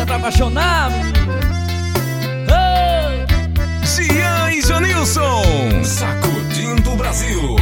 é pra apaixonar. Gian e Janilson, sacudindo o Brasil.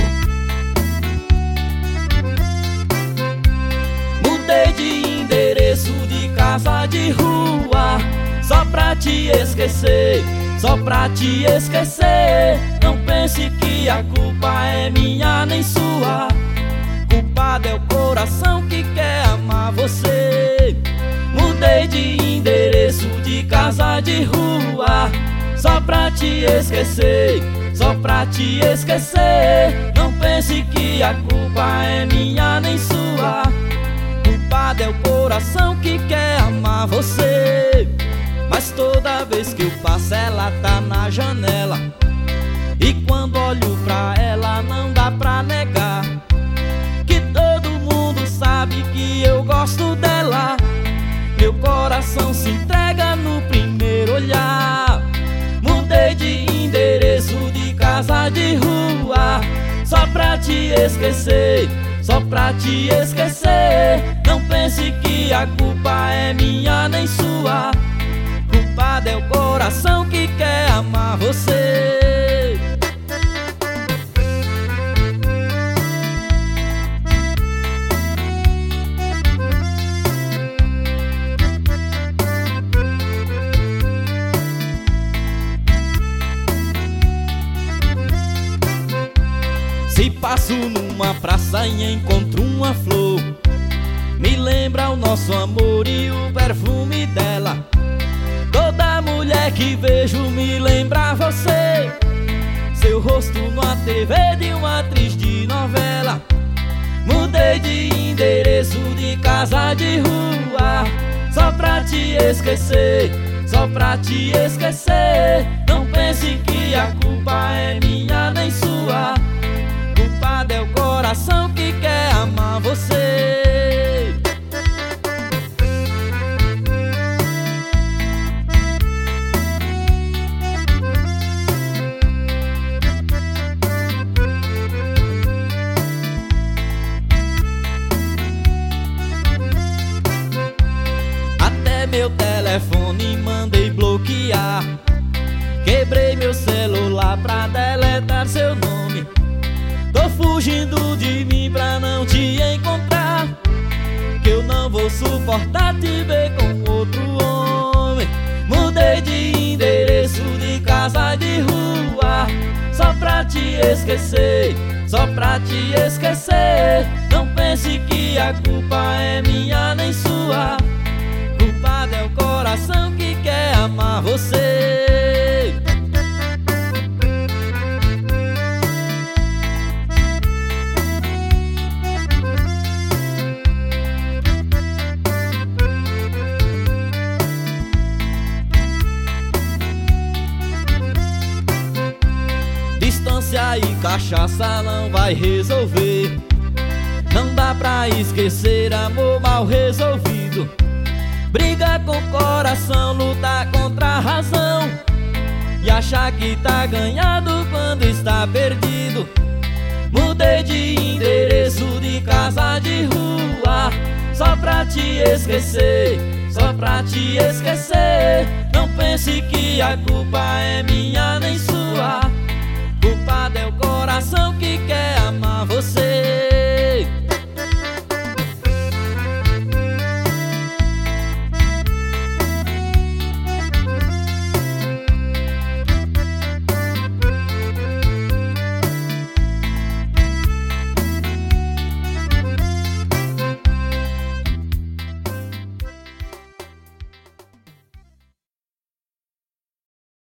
Mudei de endereço, de casa, de rua, só pra te esquecer, só pra te esquecer. Não pense que a culpa é minha nem sua. Culpado é o coração que quer amar você. Mudei de endereço, de casa, de rua, só pra te esquecer, só pra te esquecer. Não pense que a culpa é minha nem sua. Culpado é o coração que quer amar você. Mas toda vez que eu passo ela tá na janela, e quando olho pra ela não dá pra negar que todo mundo sabe que eu gosto dela. Meu coração se entrega no primeiro olhar. Mudei de endereço, de casa, de rua, só pra te esquecer, só pra te esquecer. Não pense que a culpa é minha nem sua. Culpado é o coração que quer amar você. Se passo numa praça e encontro uma flor, me lembra o nosso amor e o perfume dela. Toda mulher que vejo me lembra você, seu rosto numa TV de uma atriz de novela. Mudei de endereço, de casa, de rua, só pra te esquecer, só pra te esquecer. Não pense que a culpa é minha nem sua. Culpado é o coração que quer amar você. Até meu telefone mandei bloquear, quebrei meu celular pra deletar seu nome. Tô fugindo de mim pra não te encontrar, que eu não vou suportar te ver com outro homem. Mudei de endereço, de casa, de rua, só pra te esquecer, só pra te esquecer. Não pense que a culpa é minha nem sua. Culpado é o coração que quer amar você. Distância e cachaça não vai resolver. Não dá pra esquecer amor mal resolvido. Briga com o coração, lutar contra a razão, e achar que tá ganhado quando está perdido. Mudei de endereço, de casa, de rua, só pra te esquecer, só pra te esquecer. Não pense que a culpa é minha nem sua.